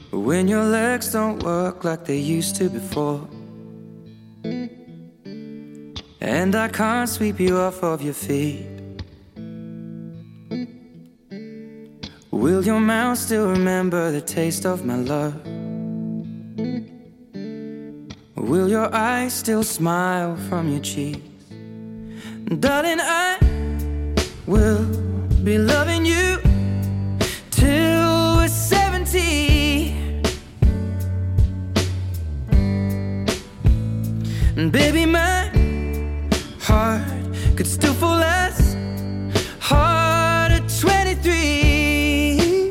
When your legs don't work like they used to before, and I can't sweep you off of your feet, will your mouth still remember the taste of my love? Will your eyes still smile from your cheeks? Darling, I will be loving you till we're 70. And baby, my heart could still fall as hard at 23.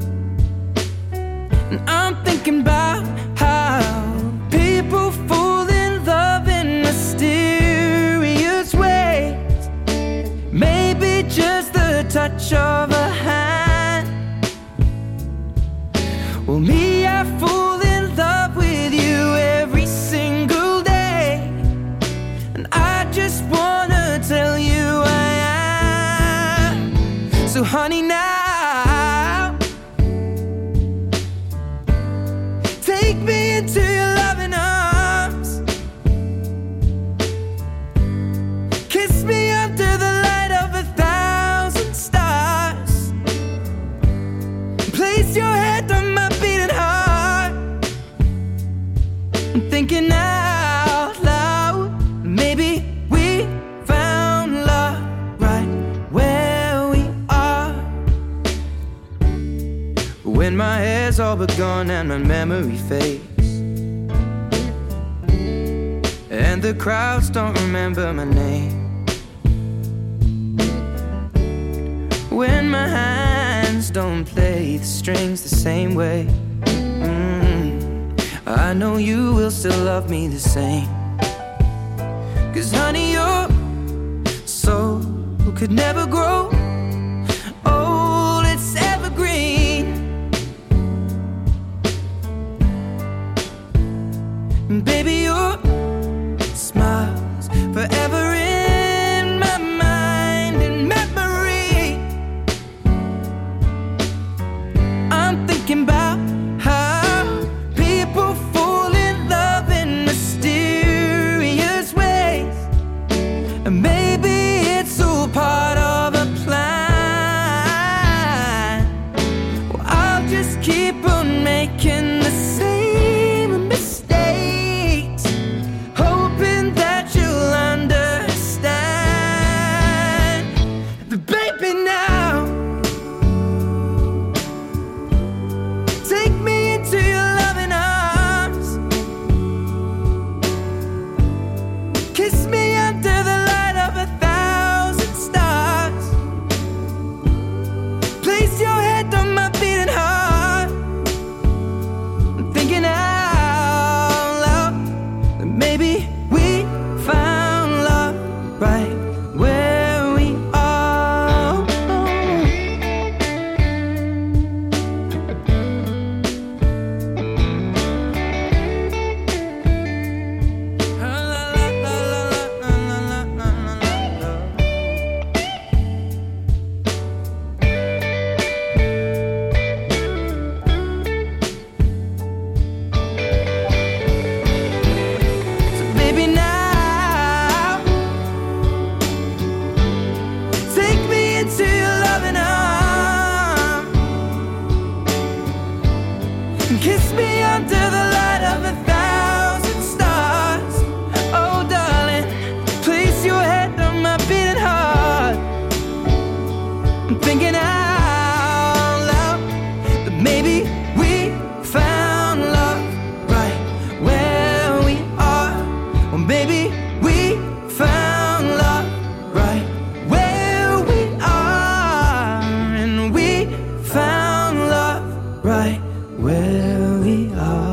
And I'm thinking about how people fall in love in mysterious ways. Maybe just the touch of a hand. Well, me, I fall in love with you every single day, and I just wanna tell you I am. So honey, now take me into your loving arms. Kiss me under the light of 1,000 stars. Place your head on my beating heart. I'm thinking out loud, maybe we found love right where we are. When my hair's all but gone and my memory fades, and the crowds don't remember my name, when my hands don't play the strings the same way, I know you will still love me the same. 'Cause honey, your soul could never grow old, it's evergreen. And baby, your smile's forever in my mind and memory. I'm thinking about how people fall in love in mysterious ways, and maybe it's all part of a plan. Well, I'll just keep on making the same mistakes, hoping that you'll understand. But baby, now take me into your loving arms. Kiss me under the light of 1,000 stars. Place your head on my beating heart. I'm thinking out loud that maybe we found love right where we are. So baby, now take me into your loving arms. Kiss me under the light of 1,000 stars. Oh darling, place your head on my beating heart. I'm thinking out loud that maybe we found love right where we are. Or maybe we found love right where we are. And we found love right where we are.